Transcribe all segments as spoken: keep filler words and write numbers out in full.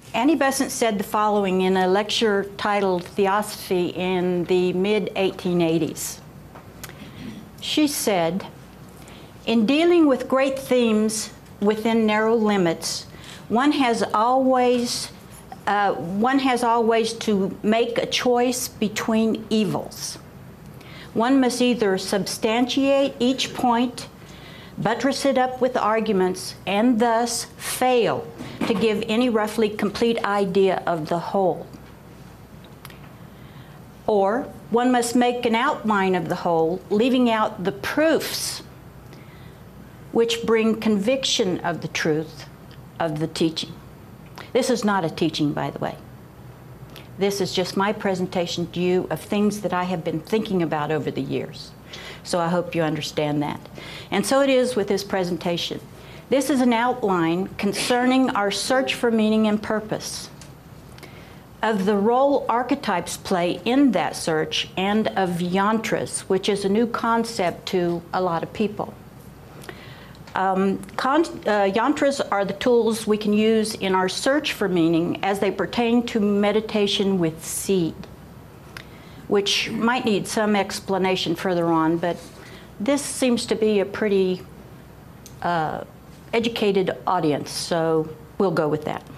Annie Besant said the following in a lecture titled Theosophy in the mid eighteen eighties. She said, "In dealing with great themes within narrow limits, one has always uh, one has always to make a choice between evils. One must either substantiate each point, buttress it up with arguments, and thus fail to give any roughly complete idea of the whole. Or one must make an outline of the whole, leaving out the proofs which bring conviction of the truth of the teaching." This is not a teaching, by the way. This is just my presentation to you of things that I have been thinking about over the years. So I hope you understand that. And so it is with this presentation. This is an outline concerning our search for meaning and purpose, of the role archetypes play in that search, and of yantras, which is a new concept to a lot of people. Um, con uh, yantras are the tools we can use in our search for meaning as they pertain to meditation with seed, which might need some explanation further on, but this seems to be a pretty uh, educated audience, so we'll go with that.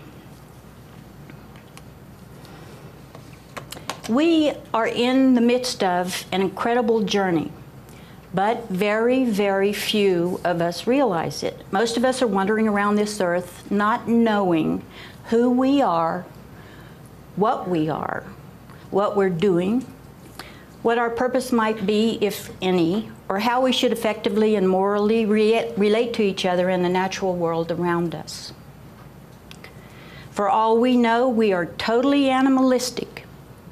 We are in the midst of an incredible journey, but very, very few of us realize it. Most of us are wandering around this earth not knowing who we are, what we are, what we're doing, what our purpose might be, if any, or how we should effectively and morally re relate to each other in the natural world around us. For all we know, we are totally animalistic,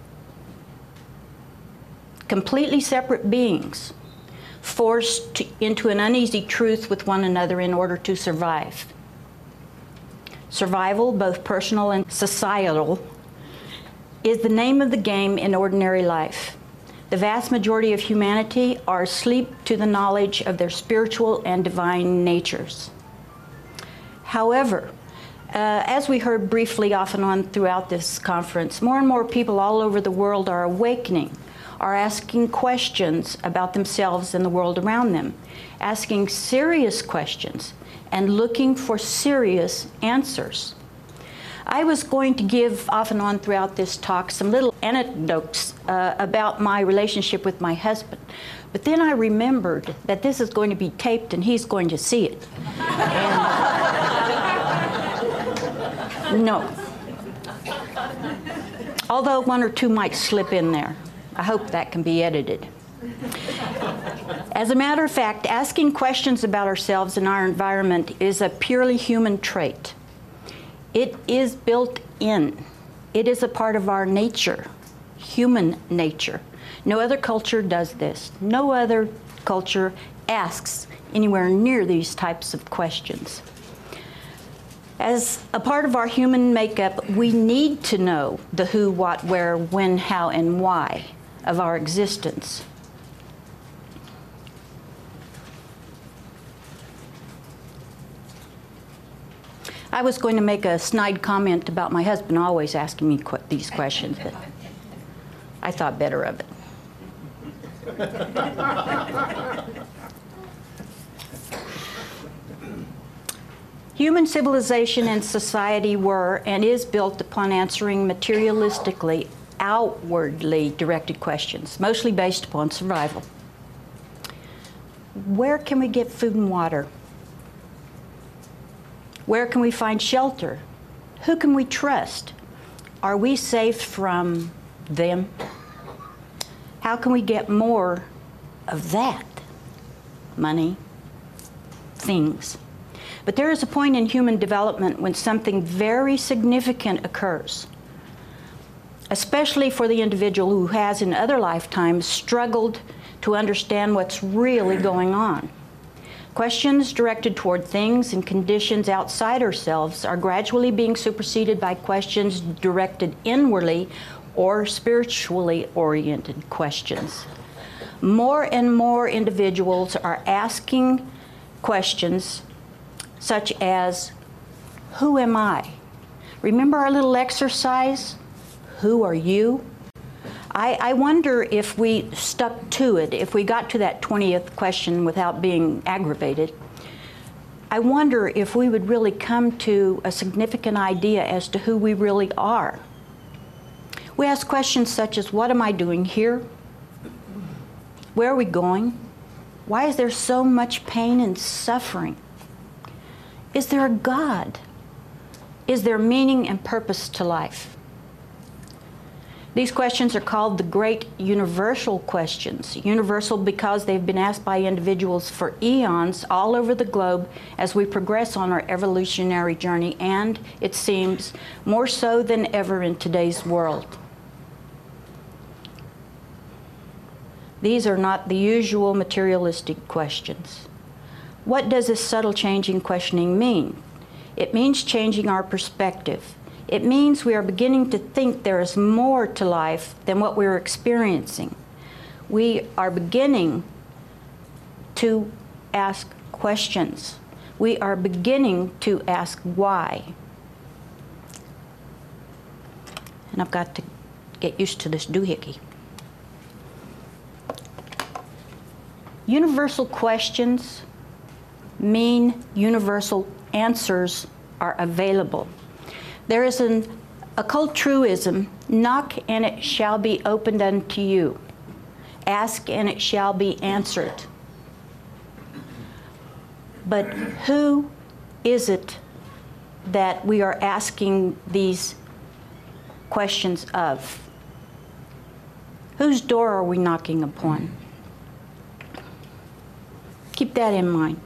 completely separate beings, forced to, into an uneasy truth with one another in order to survive. Survival, both personal and societal, is the name of the game in ordinary life. The vast majority of humanity are asleep to the knowledge of their spiritual and divine natures. However, uh, as we heard briefly off and on throughout this conference, more and more people all over the world are awakening, are asking questions about themselves and the world around them, asking serious questions and looking for serious answers. I was going to give off and on throughout this talk some little anecdotes uh, about my relationship with my husband, but then I remembered that this is going to be taped and he's going to see it. And no. Although one or two might slip in there. I hope that can be edited. As a matter of fact, asking questions about ourselves and our environment is a purely human trait. It is built in. It is a part of our nature, human nature. No other culture does this. No other culture asks anywhere near these types of questions. As a part of our human makeup, we need to know the who, what, where, when, how, and why of our existence. I was going to make a snide comment about my husband always asking me qu these questions, but I thought better of it. Human civilization and society were and is built upon answering materialistically, outwardly directed questions, mostly based upon survival. Where can we get food and water? Where can we find shelter? Who can we trust? Are we safe from them? How can we get more of that? Money, things. But there is a point in human development when something very significant occurs, especially for the individual who has in other lifetimes struggled to understand what's really going on. Questions directed toward things and conditions outside ourselves are gradually being superseded by questions directed inwardly or spiritually oriented questions. More and more individuals are asking questions such as, who am I? Remember our little exercise? Who are you? I, I wonder if we stuck to it, if we got to that twentieth question without being aggravated, I wonder if we would really come to a significant idea as to who we really are. We ask questions such as, what am I doing here? Where are we going? Why is there so much pain and suffering? Is there a God? Is there meaning and purpose to life? These questions are called the great universal questions. Universal because they've been asked by individuals for eons all over the globe as we progress on our evolutionary journey, and it seems more so than ever in today's world. These are not the usual materialistic questions. What does this subtle change in questioning mean? It means changing our perspective. It means we are beginning to think there is more to life than what we're experiencing. We are beginning to ask questions. We are beginning to ask why. And I've got to get used to this doohickey. Universal questions mean universal answers are available. There is an occult truism, knock and it shall be opened unto you. Ask and it shall be answered. But who is it that we are asking these questions of? Whose door are we knocking upon? Keep that in mind.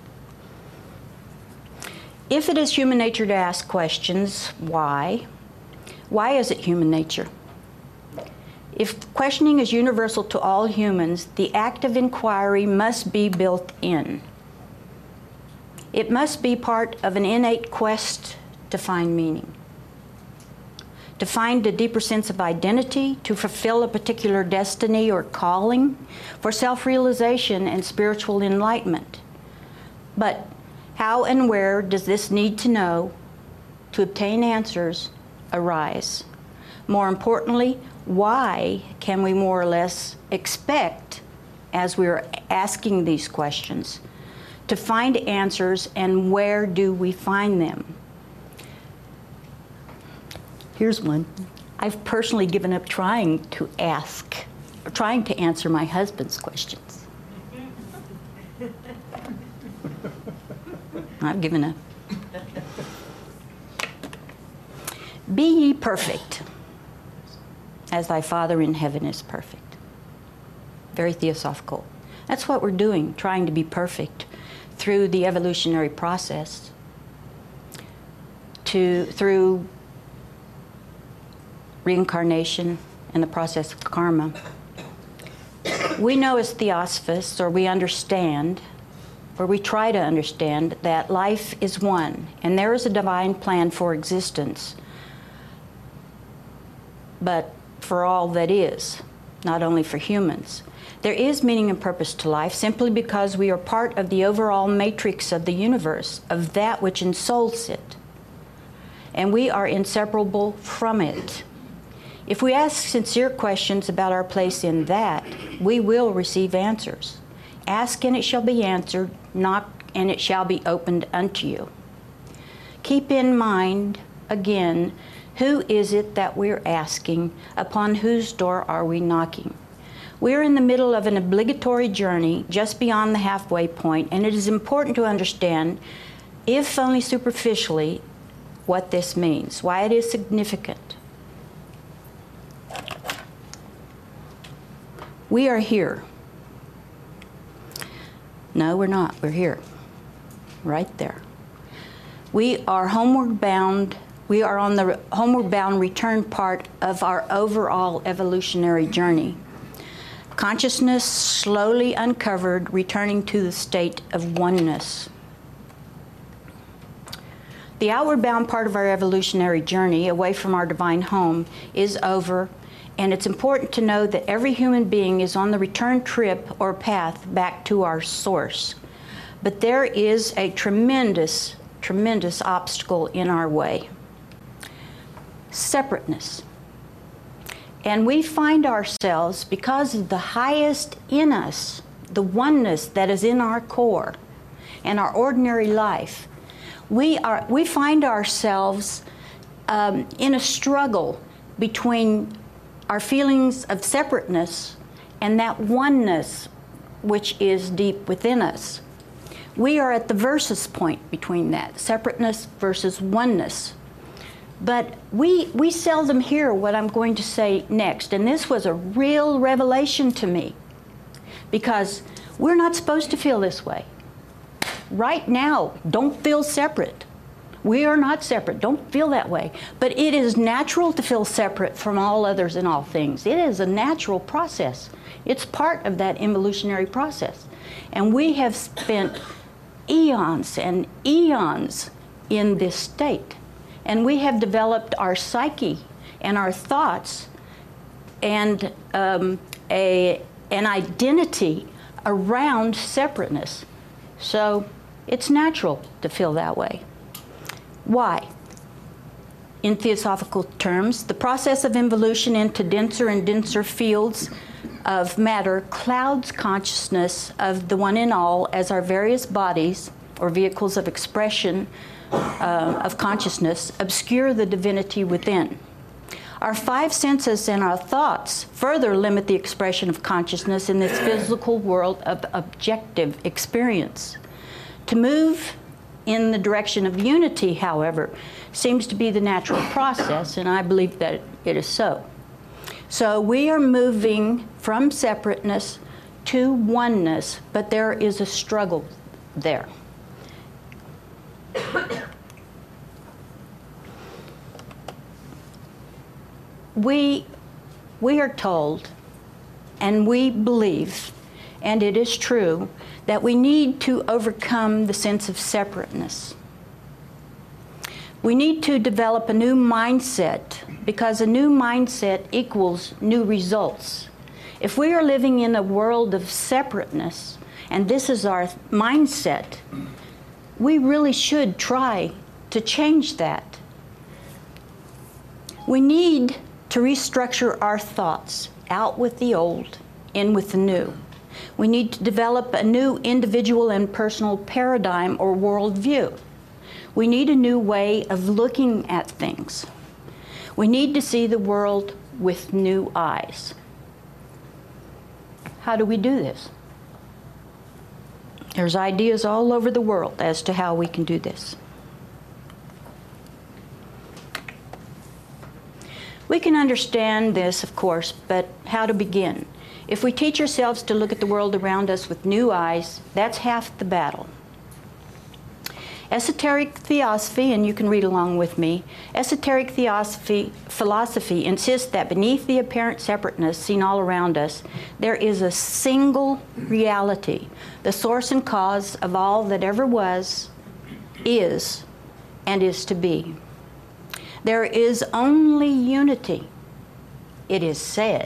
If it is human nature to ask questions, why? Why is it human nature? If questioning is universal to all humans, the act of inquiry must be built in. It must be part of an innate quest to find meaning, to find a deeper sense of identity, to fulfill a particular destiny or calling, for self-realization and spiritual enlightenment. But how and where does this need to know to obtain answers arise? More importantly, why can we more or less expect, as we're asking these questions, to find answers, and where do we find them? Here's one. I've personally given up trying to ask, or trying to answer my husband's questions. I've given up. Be ye perfect, as thy Father in heaven is perfect. Very theosophical. That's what we're doing, trying to be perfect through the evolutionary process, to, through reincarnation and the process of karma. We know as theosophists, or we understand, or we try to understand, that life is one, and there is a divine plan for existence, but for all that is, not only for humans. There is meaning and purpose to life simply because we are part of the overall matrix of the universe, of that which ensouls it, and we are inseparable from it. If we ask sincere questions about our place in that, we will receive answers. Ask and it shall be answered, knock and it shall be opened unto you. Keep in mind, again, who is it that we're asking? Upon whose door are we knocking? We're in the middle of an obligatory journey just beyond the halfway point, and it is important to understand, if only superficially, what this means, why it is significant. We are here. No, we're not. We're here. Right there. We are homeward bound. We are on the homeward bound return part of our overall evolutionary journey. Consciousness slowly uncovered, returning to the state of oneness. The outward bound part of our evolutionary journey, away from our divine home, is over, and it's important to know that every human being is on the return trip or path back to our source. But there is a tremendous, tremendous obstacle in our way. separateness. And we find ourselves, because of the highest in us, the oneness that is in our core and our ordinary life, we, are, we find ourselves um, in a struggle between our feelings of separateness and that oneness which is deep within us. We are at the versus point between that, separateness versus oneness. But we, we seldom hear what I'm going to say next, and this was a real revelation to me, because we're not supposed to feel this way. Right now, don't feel separate. We are not separate. Don't feel that way. But it is natural to feel separate from all others and all things. It is a natural process. It's part of that evolutionary process. And we have spent eons and eons in this state. And we have developed our psyche and our thoughts and um, a, an identity around separateness. So it's natural to feel that way. Why? In theosophical terms, the process of involution into denser and denser fields of matter clouds consciousness of the one in all as our various bodies, or vehicles of expression uh, of consciousness, obscure the divinity within. Our five senses and our thoughts further limit the expression of consciousness in this physical world of objective experience. To move in the direction of unity, however, seems to be the natural process, and I believe that it is so. So we are moving from separateness to oneness, but there is a struggle there. We, we are told, and we believe, and it is true, that we need to overcome the sense of separateness. We need to develop a new mindset, because a new mindset equals new results. If we are living in a world of separateness, and this is our mindset, we really should try to change that. We need to restructure our thoughts, out with the old, in with the new. We need to develop a new individual and personal paradigm or worldview. We need a new way of looking at things. We need to see the world with new eyes. How do we do this? There's ideas all over the world as to how we can do this. We can understand this, of course, but how to begin? If we teach ourselves to look at the world around us with new eyes, that's half the battle. Esoteric theosophy, and you can read along with me, esoteric theosophy, philosophy insists that beneath the apparent separateness seen all around us, there is a single reality, the source and cause of all that ever was, is, and is to be. There is only unity, it is said.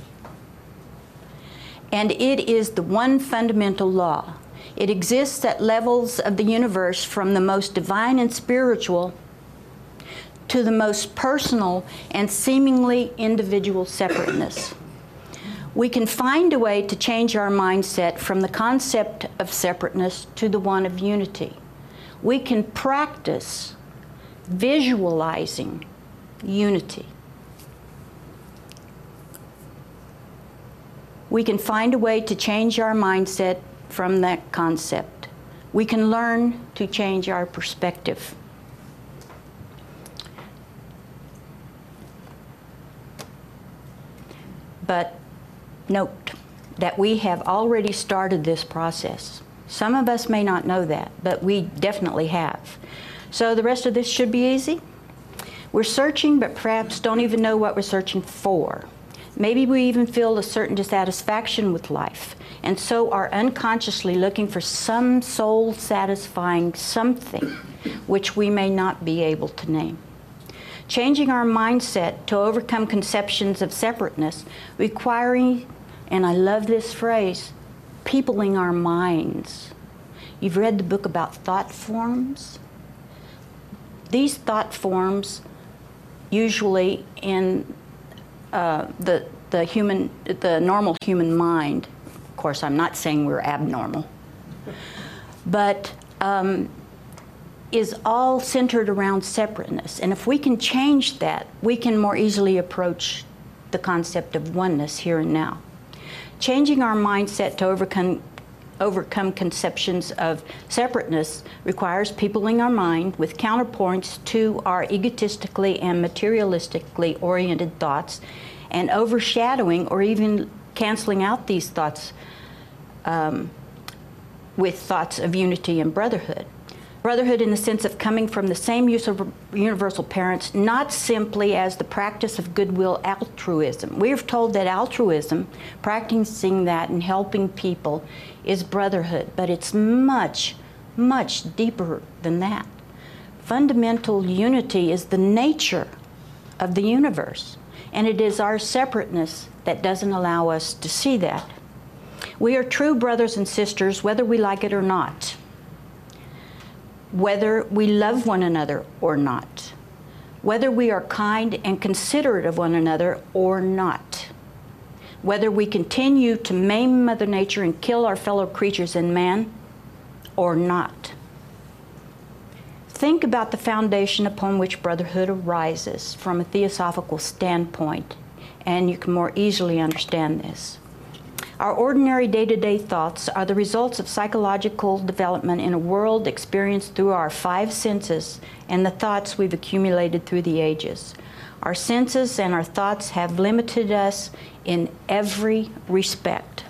And it is the one fundamental law. It exists at levels of the universe, from the most divine and spiritual to the most personal and seemingly individual separateness. We can find a way to change our mindset from the concept of separateness to the one of unity. We can practice visualizing unity. We can find a way to change our mindset from that concept. We can learn to change our perspective. But note that we have already started this process. Some of us may not know that, but we definitely have. So the rest of this should be easy. We're searching, but perhaps don't even know what we're searching for. Maybe we even feel a certain dissatisfaction with life, and so are unconsciously looking for some soul-satisfying something which we may not be able to name. Changing our mindset to overcome conceptions of separateness, requiring, and I love this phrase, peopling our minds. You've read the book about thought forms? These thought forms usually in uh, the, the human, the normal human mind. Of course, I'm not saying we're abnormal, but um, is all centered around separateness. And if we can change that, we can more easily approach the concept of oneness here and now. Changing our mindset to overcome, overcome conceptions of separateness requires peopling our mind with counterpoints to our egotistically and materialistically oriented thoughts, and overshadowing or even canceling out these thoughts um, with thoughts of unity and brotherhood. Brotherhood in the sense of coming from the same universal parents, not simply as the practice of goodwill altruism. We're told that altruism, practicing that and helping people, is brotherhood, but it's much, much deeper than that. Fundamental unity is the nature of the universe, and it is our separateness that doesn't allow us to see that. We are true brothers and sisters whether we like it or not, whether we love one another or not, whether we are kind and considerate of one another or not, whether we continue to maim Mother Nature and kill our fellow creatures and man or not. Think about the foundation upon which brotherhood arises from a theosophical standpoint, and you can more easily understand this. Our ordinary day-to-day thoughts are the results of psychological development in a world experienced through our five senses and the thoughts we've accumulated through the ages. Our senses and our thoughts have limited us in every respect.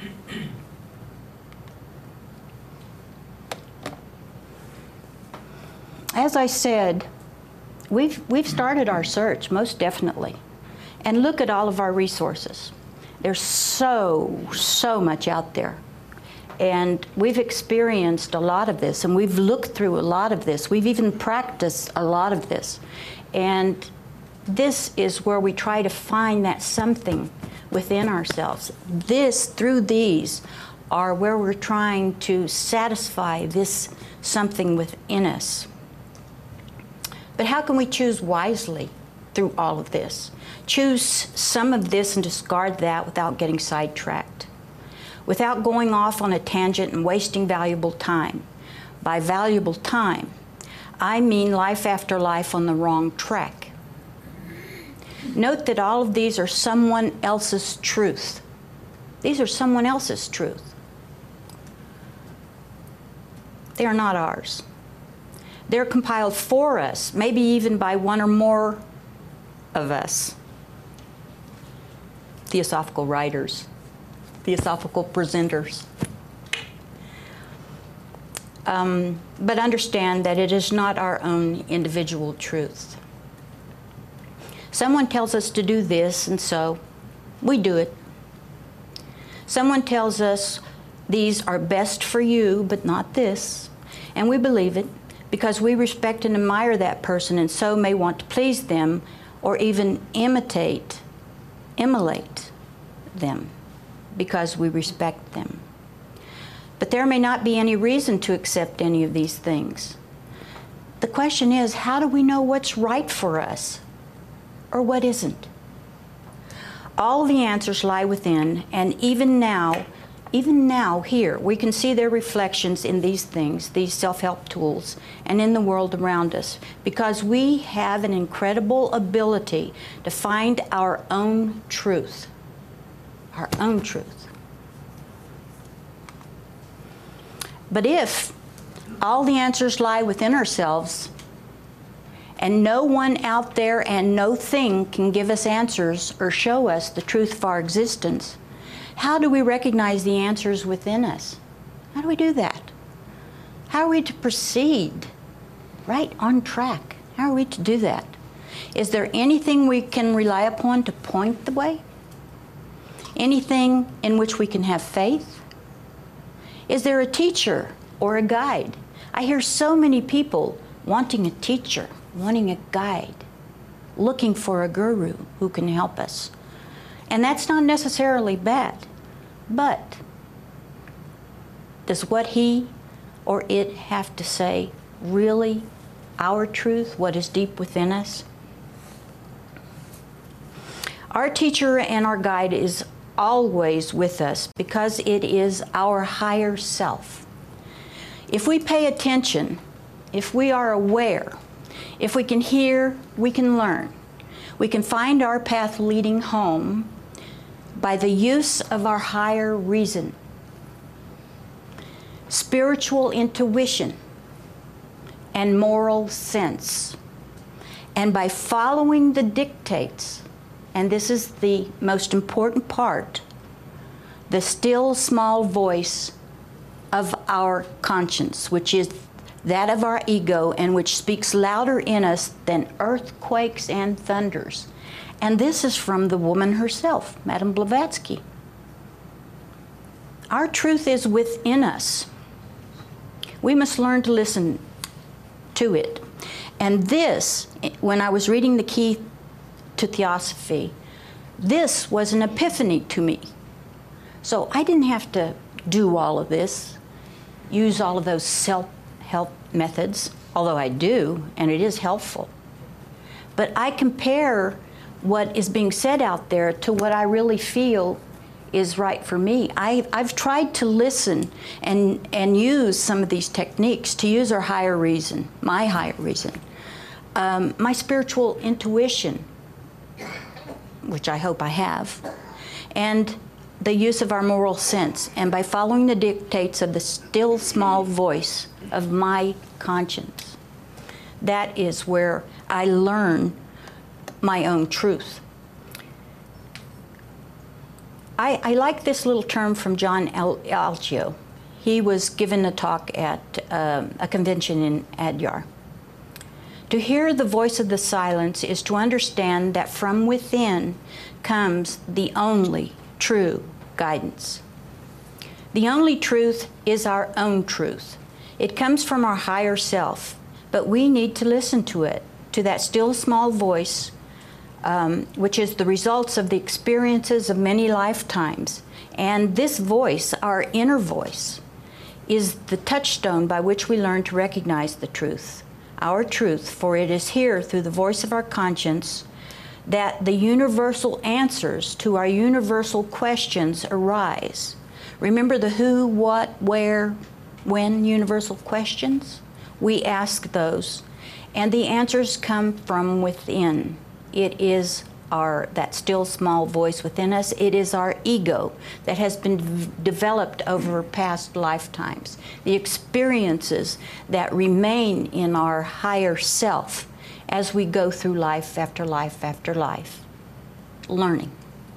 As I said, we've, we've started our search, most definitely. And look at all of our resources. There's so, so much out there. And we've experienced a lot of this, and we've looked through a lot of this. We've even practiced a lot of this. And this is where we try to find that something within ourselves. This, through these, are where we're trying to satisfy this something within us. But how can we choose wisely through all of this? Choose some of this and discard that without getting sidetracked, without going off on a tangent and wasting valuable time. By valuable time, I mean life after life on the wrong track. Note that all of these are someone else's truth. These are someone else's truth. They are not ours. They're compiled for us, maybe even by one or more of us. Theosophical writers, theosophical presenters. Um, but understand that it is not our own individual truth. Someone tells us to do this, and so we do it. Someone tells us these are best for you, but not this, and we believe it because we respect and admire that person and so may want to please them or even imitate, emulate them because we respect them. But there may not be any reason to accept any of these things. The question is, how do we know what's right for us or what isn't? All the answers lie within, and even now, even now here, we can see their reflections in these things, these self-help tools, and in the world around us, because we have an incredible ability to find our own truth, our own truth. But if all the answers lie within ourselves, and no one out there and no thing can give us answers or show us the truth of our existence, how do we recognize the answers within us? How do we do that? How are we to proceed right on track? How are we to do that? Is there anything we can rely upon to point the way? Anything in which we can have faith? Is there a teacher or a guide? I hear so many people wanting a teacher, wanting a guide, looking for a guru who can help us. And that's not necessarily bad, but does what he or it have to say really our truth, what is deep within us? Our teacher and our guide is always with us because it is our higher self. If we pay attention, if we are aware, if we can hear, we can learn. We can find our path leading home by the use of our higher reason, spiritual intuition, and moral sense. And by following the dictates, and this is the most important part, the still small voice of our conscience, which is that of our ego, and which speaks louder in us than earthquakes and thunders. And this is from the woman herself, Madame Blavatsky. Our truth is within us. We must learn to listen to it. And this, when I was reading the Key to Theosophy, this was an epiphany to me. So I didn't have to do all of this, use all of those self-help methods, although I do, and it is helpful. But I compare what is being said out there to what I really feel is right for me. I, I've tried to listen and, and use some of these techniques to use our higher reason, my higher reason, um, my spiritual intuition, which I hope I have, and the use of our moral sense, and by following the dictates of the still small voice of my conscience. That is where I learn my own truth. I, I like this little term from John Algeo. He was given a talk at um, a convention in Adyar. To hear the voice of the silence is to understand that from within comes the only true guidance. The only truth is our own truth. It comes from our higher self, but we need to listen to it, to that still small voice, um, which is the results of the experiences of many lifetimes. And this voice, our inner voice, is the touchstone by which we learn to recognize the truth, our truth, for it is here through the voice of our conscience that the universal answers to our universal questions arise. Remember the who, what, where, when universal questions? We ask those, and the answers come from within. It is our, that still small voice within us. It is our ego that has been developed over past lifetimes. The experiences that remain in our higher self as we go through life after life after life, learning.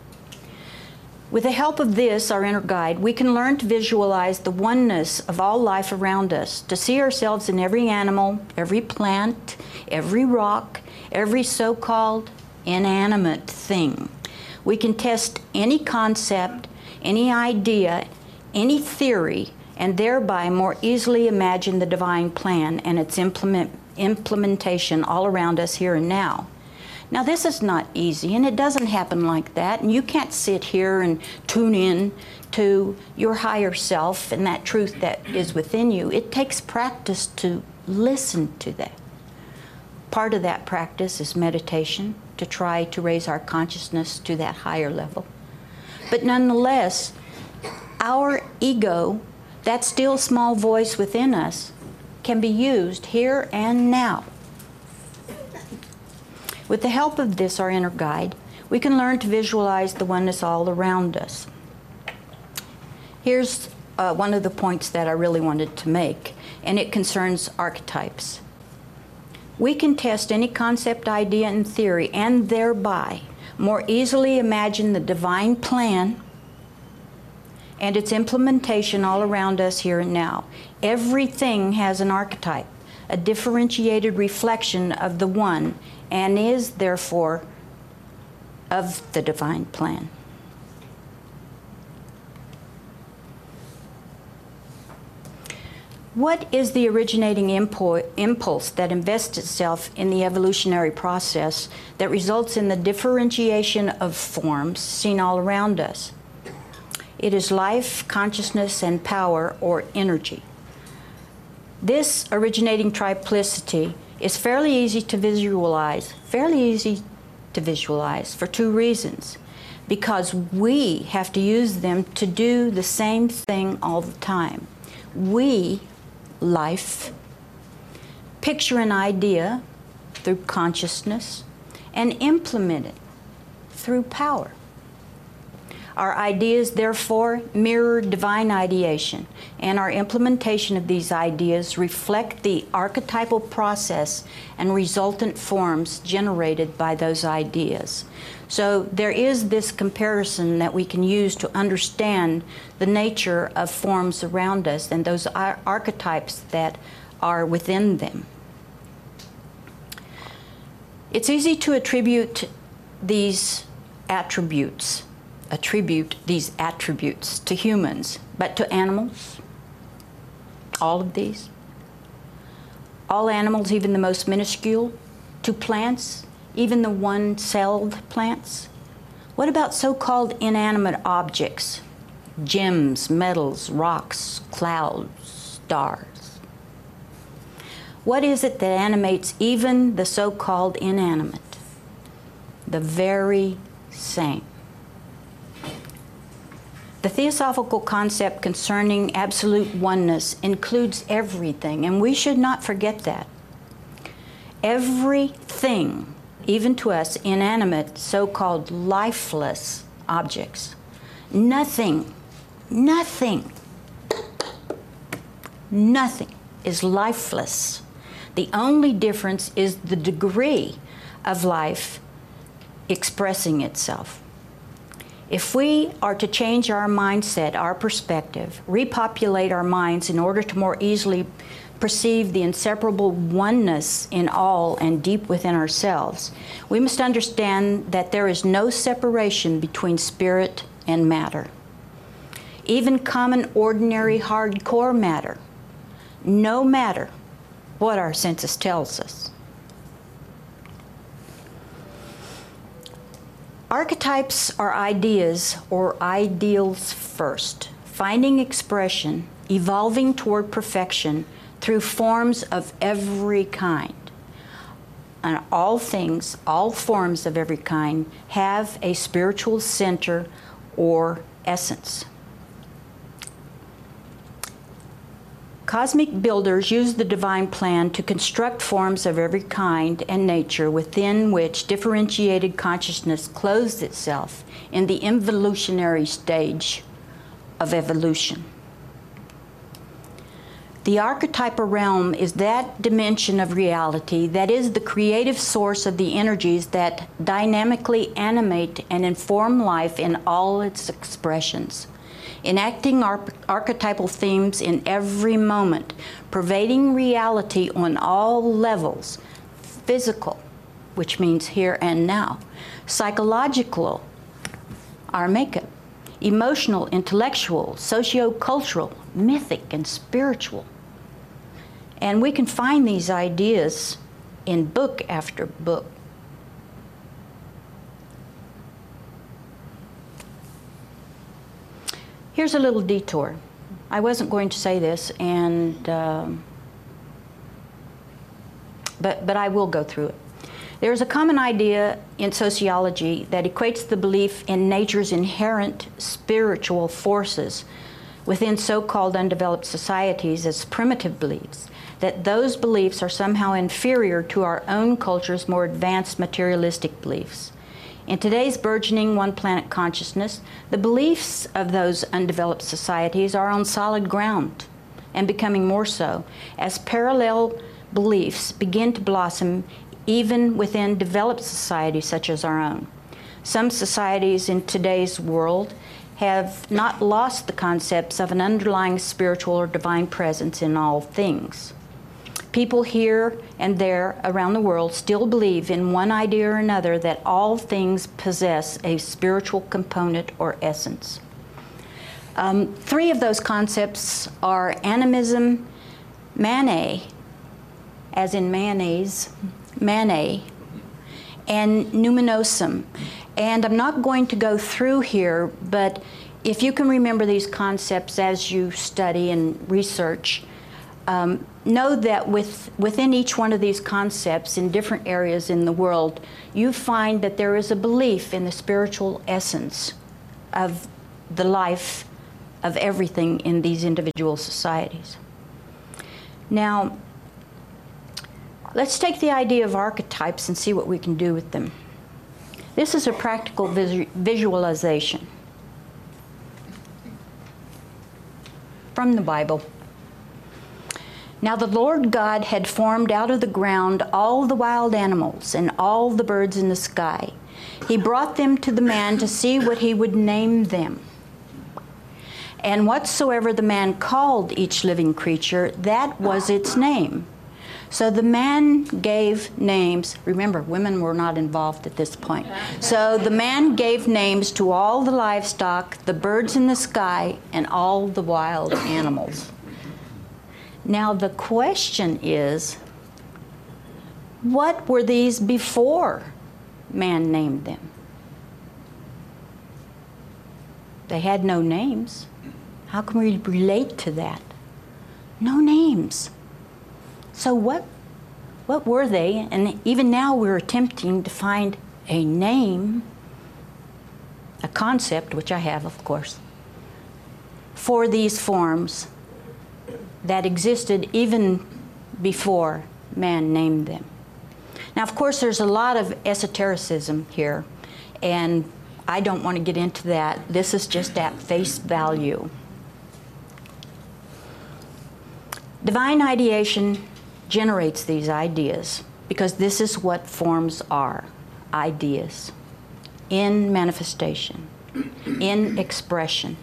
With the help of this, our inner guide, we can learn to visualize the oneness of all life around us, to see ourselves in every animal, every plant, every rock, every so-called inanimate thing. We can test any concept, any idea, any theory, and thereby more easily imagine the divine plan and its implement implementation all around us here and now. Now this is not easy, and it doesn't happen like that, and you can't sit here and tune in to your higher self and that truth that is within you. It takes practice to listen to that. Part of that practice is meditation, to try to raise our consciousness to that higher level. But nonetheless, our ego, that still small voice within us, can be used here and now. With the help of this, our inner guide, we can learn to visualize the oneness all around us. Here's uh, one of the points that I really wanted to make, and it concerns archetypes. We can test any concept, idea, and theory, and thereby more easily imagine the divine plan and its implementation all around us here and now. Everything has an archetype, a differentiated reflection of the one, and is therefore of the divine plan. What is the originating impu impulse that invests itself in the evolutionary process that results in the differentiation of forms seen all around us? It is life, consciousness, and power, or energy. This originating triplicity is fairly easy to visualize, fairly easy to visualize for two reasons. Because we have to use them to do the same thing all the time. We, life, picture an idea through consciousness and implement it through power. Our ideas, therefore, mirror divine ideation, and our implementation of these ideas reflect the archetypal process and resultant forms generated by those ideas. So there is this comparison that we can use to understand the nature of forms around us and those ar- archetypes that are within them. It's easy to attribute these attributes attribute these attributes to humans, but to animals, all of these, all animals, even the most minuscule, to plants, even the one-celled plants. What about so-called inanimate objects? Gems, metals, rocks, clouds, stars. What is it that animates even the so-called inanimate? The very same. The theosophical concept concerning absolute oneness includes everything, and we should not forget that. Everything, even to us inanimate, so-called lifeless objects, nothing, nothing, nothing is lifeless. The only difference is the degree of life expressing itself. If we are to change our mindset, our perspective, repopulate our minds in order to more easily perceive the inseparable oneness in all and deep within ourselves, we must understand that there is no separation between spirit and matter. Even common, ordinary, hardcore matter, no matter what our census tells us. Archetypes are ideas or ideals first, finding expression, evolving toward perfection through forms of every kind. And all things, all forms of every kind, have a spiritual center or essence. Cosmic builders use the divine plan to construct forms of every kind and nature within which differentiated consciousness clothes itself in the involutionary stage of evolution. The archetypal realm is that dimension of reality that is the creative source of the energies that dynamically animate and inform life in all its expressions, enacting ar- archetypal themes in every moment, pervading reality on all levels: physical, which means here and now; psychological, our makeup; emotional, intellectual, socio-cultural, mythic, and spiritual. And we can find these ideas in book after book. Here's a little detour. I wasn't going to say this, and um, but, but I will go through it. There's a common idea in sociology that equates the belief in nature's inherent spiritual forces within so-called undeveloped societies as primitive beliefs, that those beliefs are somehow inferior to our own culture's more advanced materialistic beliefs. In today's burgeoning one-planet consciousness, the beliefs of those undeveloped societies are on solid ground, and becoming more so, as parallel beliefs begin to blossom even within developed societies such as our own. Some societies in today's world have not lost the concepts of an underlying spiritual or divine presence in all things. People here and there around the world still believe in one idea or another that all things possess a spiritual component or essence. Um, three of those concepts are animism, Manet, as in mayonnaise, Manet, and numinosum. And I'm not going to go through here, but if you can remember these concepts as you study and research, um, know that with, within each one of these concepts in different areas in the world, you find that there is a belief in the spiritual essence of the life of everything in these individual societies. Now, let's take the idea of archetypes and see what we can do with them. This is a practical vis visualization from the Bible. Now the Lord God had formed out of the ground all the wild animals and all the birds in the sky. He brought them to the man to see what he would name them. And whatsoever the man called each living creature, that was its name. So the man gave names. Remember, women were not involved at this point. So the man gave names to all the livestock, the birds in the sky, and all the wild animals. Now the question is, what were these before man named them? They had no names. How can we relate to that? No names. So what, what were they? And even now we're attempting to find a name, a concept, which I have, of course, for these forms that existed even before man named them. Now, of course, there's a lot of esotericism here, and I don't want to get into that. This is just at face value. Divine ideation generates these ideas because this is what forms are, ideas, in manifestation, in expression.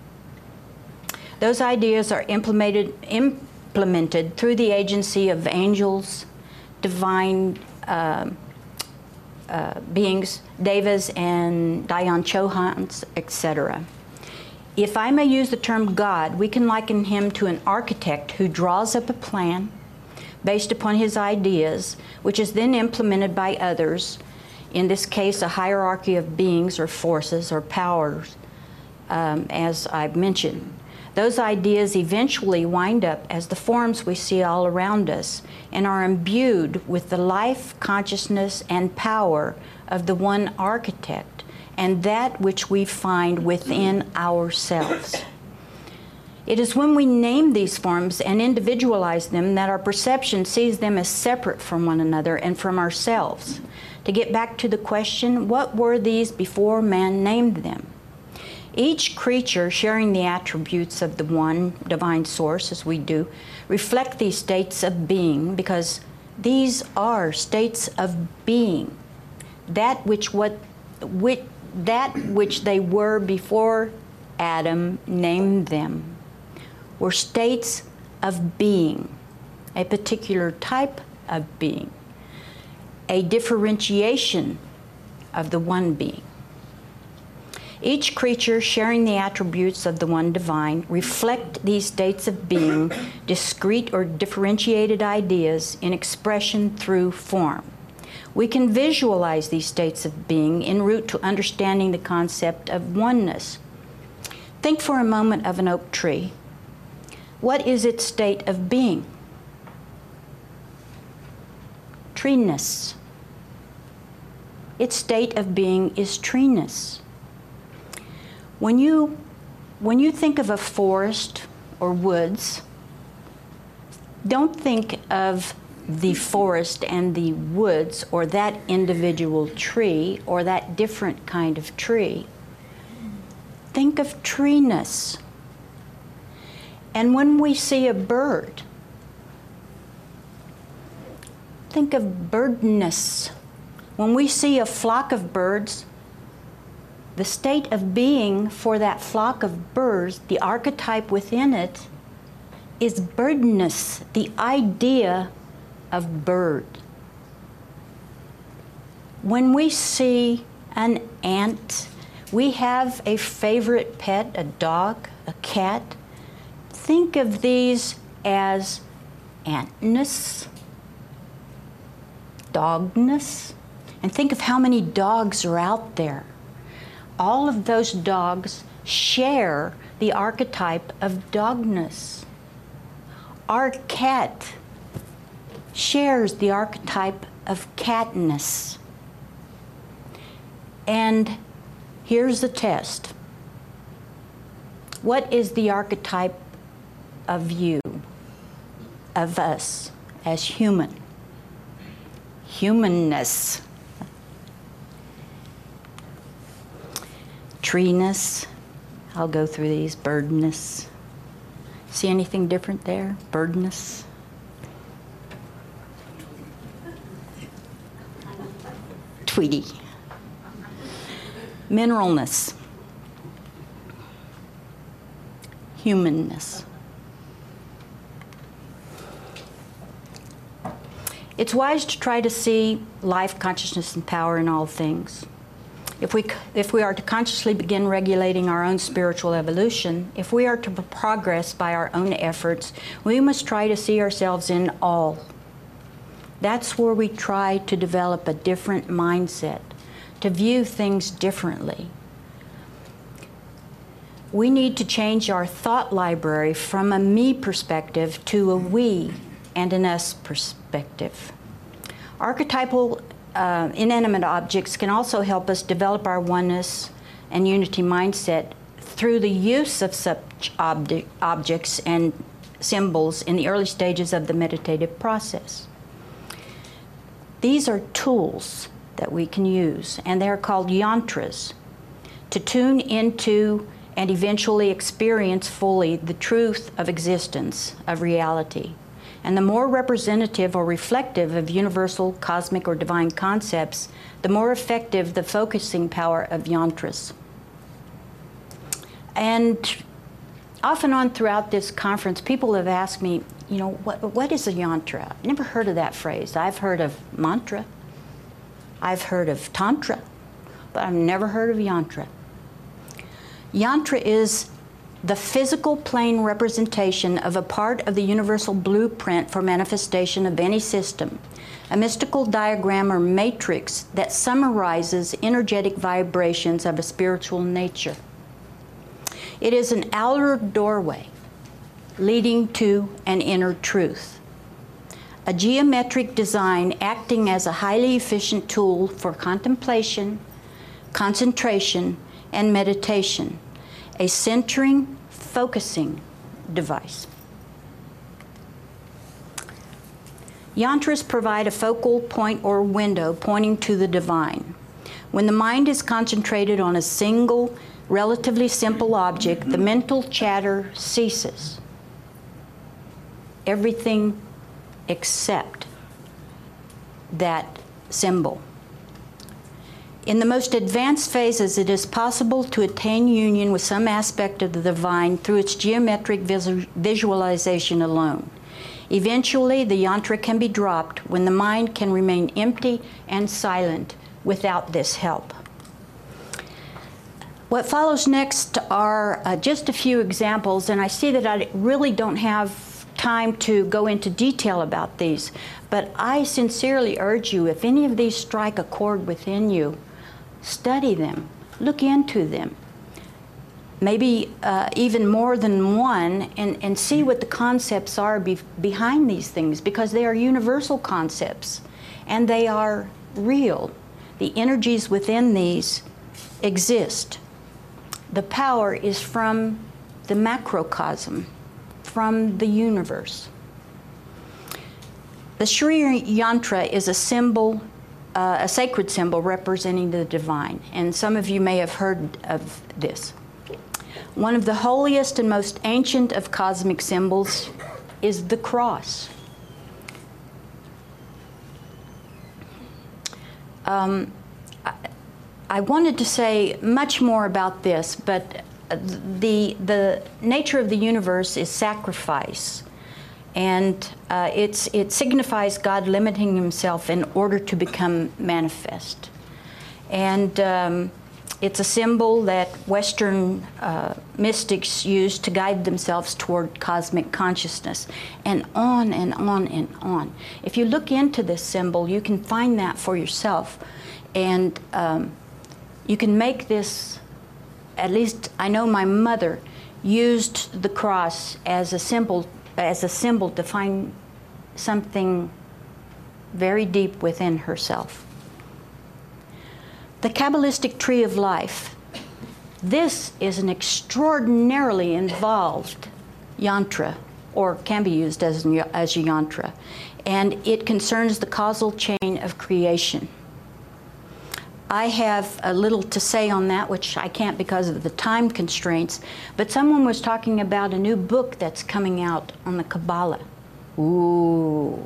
Those ideas are implemented, implemented through the agency of angels, divine uh, uh, beings, devas and Dayan Chohans, et cetera. If I may use the term God, we can liken him to an architect who draws up a plan based upon his ideas, which is then implemented by others, in this case a hierarchy of beings or forces or powers, um, as I've mentioned. Those ideas eventually wind up as the forms we see all around us and are imbued with the life, consciousness, and power of the one architect and that which we find within ourselves. It is when we name these forms and individualize them that our perception sees them as separate from one another and from ourselves. To get back to the question, what were these before man named them? Each creature sharing the attributes of the one divine source, as we do, reflect these states of being because these are states of being. That which, what, which, that which they were before Adam named them were states of being, a particular type of being, a differentiation of the one being. Each creature sharing the attributes of the one divine reflect these states of being, discrete or differentiated ideas in expression through form. We can visualize these states of being en route to understanding the concept of oneness. Think for a moment of an oak tree. What is its state of being? Treeness. Its state of being is treeness. When you, when you think of a forest or woods, don't think of the forest and the woods or that individual tree or that different kind of tree. Think of treeness. And when we see a bird, think of birdness. When we see a flock of birds, the state of being for that flock of birds, the archetype within it, is birdness, the idea of bird. When we see an ant, we have a favorite pet, a dog, a cat. Think of these as antness, dogness, and think of how many dogs are out there. All of those dogs share the archetype of dogness. our cat shares the archetype of catness. And here's the test. What is the archetype of you, of us as human? Humanness. Treeness. I'll go through these. Birdness. See anything different there? Birdness. Tweety. Mineralness. Humanness. It's wise to try to see life, consciousness, and power in all things. If we, if we are to consciously begin regulating our own spiritual evolution, if we are to progress by our own efforts, we must try to see ourselves in all. That's where we try to develop a different mindset, to view things differently. We need to change our thought library from a me perspective to a we and an us perspective. Archetypal uh, inanimate objects can also help us develop our oneness and unity mindset through the use of such obje objects and symbols in the early stages of the meditative process. These are tools that we can use, and they're called yantras, to tune into and eventually experience fully the truth of existence, of reality. And the more representative or reflective of universal, cosmic, or divine concepts, the more effective the focusing power of yantras. And off and on throughout this conference, people have asked me, you know, what, what is a yantra? I've never heard of that phrase. I've heard of mantra. I've heard of tantra, but I've never heard of yantra. Yantra is the physical plane representation of a part of the universal blueprint for manifestation of any system, a mystical diagram or matrix that summarizes energetic vibrations of a spiritual nature. It is an outer doorway leading to an inner truth, a geometric design acting as a highly efficient tool for contemplation, concentration, and meditation, a centering, focusing device. Yantras provide a focal point or window pointing to the divine. When the mind is concentrated on a single, relatively simple object, the mental chatter ceases. Everything except that symbol. In the most advanced phases, it is possible to attain union with some aspect of the divine through its geometric visu visualization alone. Eventually, the yantra can be dropped when the mind can remain empty and silent without this help. What follows next are uh, just a few examples, and I see that I really don't have time to go into detail about these, but I sincerely urge you, if any of these strike a chord within you, study them, look into them, maybe uh, even more than one, and, and see what the concepts are be behind these things, because they are universal concepts and they are real. The energies within these exist. The power is from the macrocosm, from the universe. The Sri Yantra is a symbol, uh, a sacred symbol representing the divine, and some of you may have heard of this. One of the holiest and most ancient of cosmic symbols is the cross. Um, I, I wanted to say much more about this, but the, the nature of the universe is sacrifice. And uh, it's, it signifies God limiting himself in order to become manifest. And um, it's a symbol that Western uh, mystics use to guide themselves toward cosmic consciousness. And on and on and on. If you look into this symbol, you can find that for yourself. And um, you can make this, at least I know my mother used the cross as a symbol as a symbol to find something very deep within herself. The Kabbalistic tree of life. This is an extraordinarily involved yantra, or can be used as, as a yantra, and it concerns the causal chain of creation. I have a little to say on that, which I can't because of the time constraints, but someone was talking about a new book that's coming out on the Kabbalah. Ooh.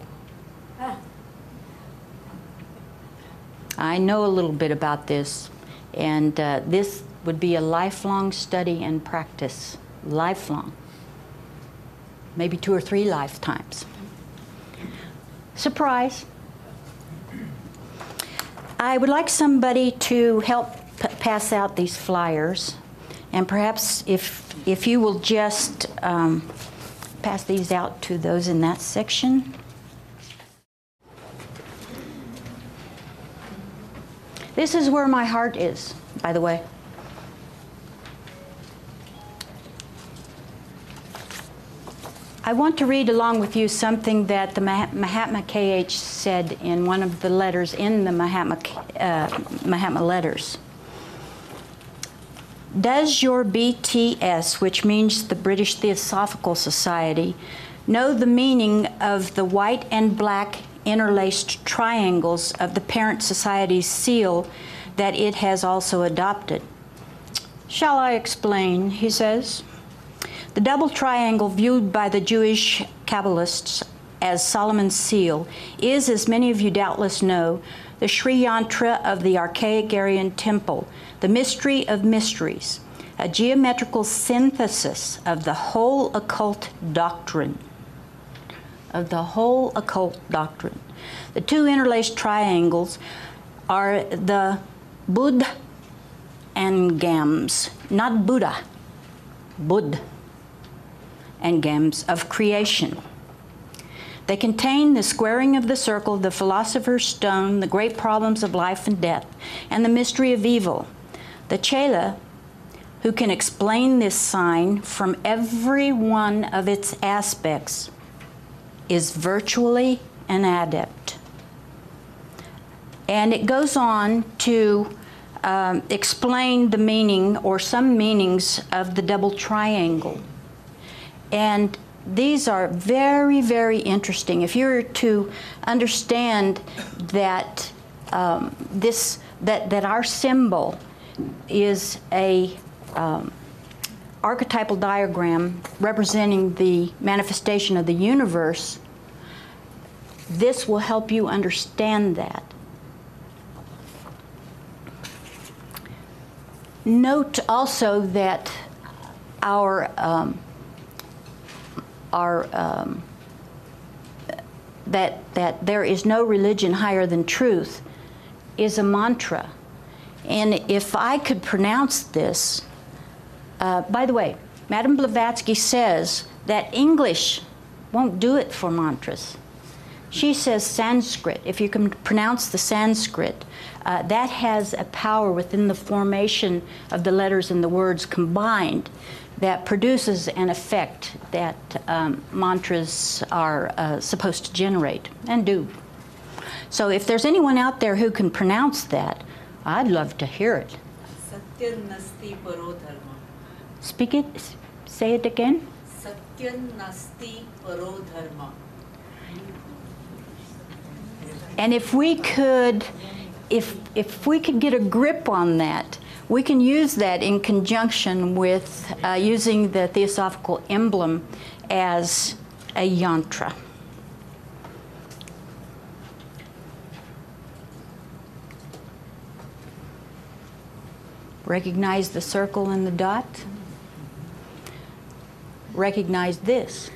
I know a little bit about this, and uh, this would be a lifelong study and practice. Lifelong. Maybe two or three lifetimes. Surprise. I would like somebody to help p pass out these flyers, and perhaps if, if you will just um, pass these out to those in that section. This is where my heart is, by the way. I want to read along with you something that the Mahatma K H said in one of the letters in the Mahatma, uh, Mahatma letters. Does your B T S, which means the British Theosophical Society, know the meaning of the white and black interlaced triangles of the parent society's seal that it has also adopted? Shall I explain, he says. The double triangle viewed by the Jewish Kabbalists as Solomon's seal is, as many of you doubtless know, the Sri Yantra of the archaic Aryan temple, the mystery of mysteries, a geometrical synthesis of the whole occult doctrine. Of the whole occult doctrine. The two interlaced triangles are the Bud and Gams, not Buddha, Bud and Gams of creation. They contain the squaring of the circle, the philosopher's stone, the great problems of life and death, and the mystery of evil. The Chela, who can explain this sign from every one of its aspects, is virtually an adept. And it goes on to um, explain the meaning or some meanings of the double triangle. And these are very, very interesting. If you're to understand that um, this, that, that our symbol is a um, archetypal diagram representing the manifestation of the universe, this will help you understand that. Note also that our um, our um, that that there is no religion higher than truth is a mantra, and if I could pronounce this. Uh, by the way, Madame Blavatsky says that English won't do it for mantras. She says Sanskrit. If you can pronounce the Sanskrit, uh, that has a power within the formation of the letters and the words combined that produces an effect that um, mantras are uh, supposed to generate and do. So if there's anyone out there who can pronounce that, I'd love to hear it. Satyan nasti paro dharma. Speak it, say it again. Satyan nasti paro dharma. And if we could, if, if we could get a grip on that, we can use that in conjunction with uh, using the Theosophical emblem as a yantra. Recognize the circle and the dot. Recognize this.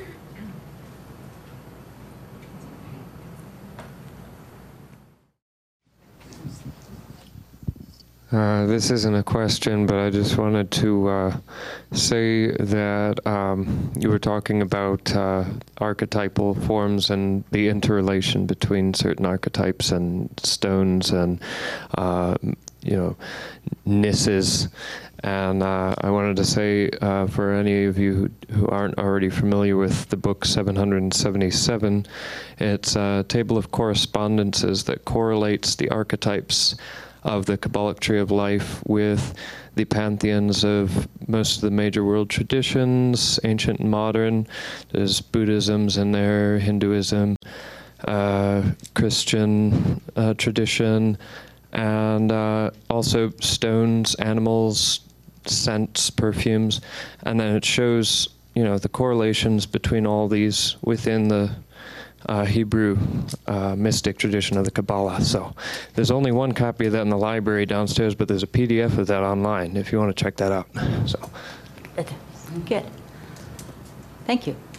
Uh, this isn't a question, but I just wanted to uh, say that um, you were talking about uh, archetypal forms and the interrelation between certain archetypes and stones and, uh, you know, nisses. And uh, I wanted to say, uh, for any of you who, who aren't already familiar with the book seven hundred seventy-seven, it's a table of correspondences that correlates the archetypes of the Kabbalic tree of life with the pantheons of most of the major world traditions, ancient and modern. There's Buddhism's in there, Hinduism, uh, Christian uh, tradition, and uh, also stones, animals, scents, perfumes, and then it shows, you know, the correlations between all these within the Uh, Hebrew uh, mystic tradition of the Kabbalah. So there's only one copy of that in the library downstairs, but there's a P D F of that online if you want to check that out. So Good. Thank you.